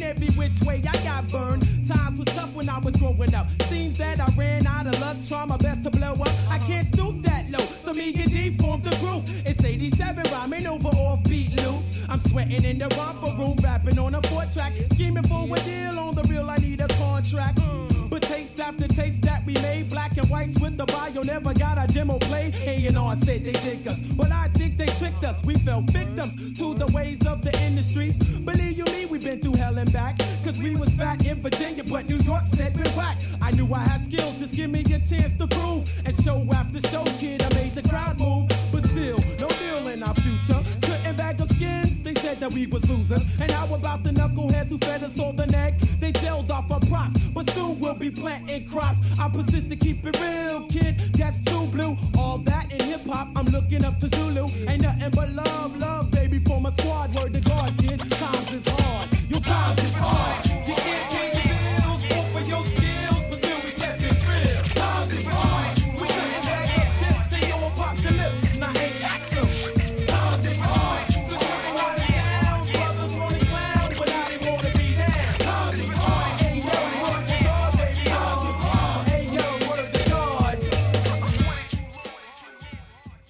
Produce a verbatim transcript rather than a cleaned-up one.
every which way I got burned. Times was tough when I was growing up. Seems that I ran out of luck, try my best to blow up. I can't stoop that low, so me and D formed the group. It's eighty-seven rhyming over offbeat loops. I'm sweating in the romper room, rapping on a four track, scheming for a deal on the real. I need a contract. But tapes after tapes that we made, black and whites with the bio, never got a demo play. A and R said they dig us, but I think they tricked us. We fell victims to the ways of the industry. Believe you me, we been through hell and back. Cause we was fat in Virginia, but New York said we're whack. I knew I had skills, just give me a chance to prove. And show after show, kid, I made the crowd move. But still, no deal in our future. Couldn't bag up skins, they said that we was losers. And how about the knuckleheads who fed us all the neck? They tailed off our props, but soon we'll be planting crops. I persist to keep it real, kid, that's true blue. All that in hip hop, I'm looking up to Zulu. Ain't nothing but love, love, baby, for my squad. Word to God, kid.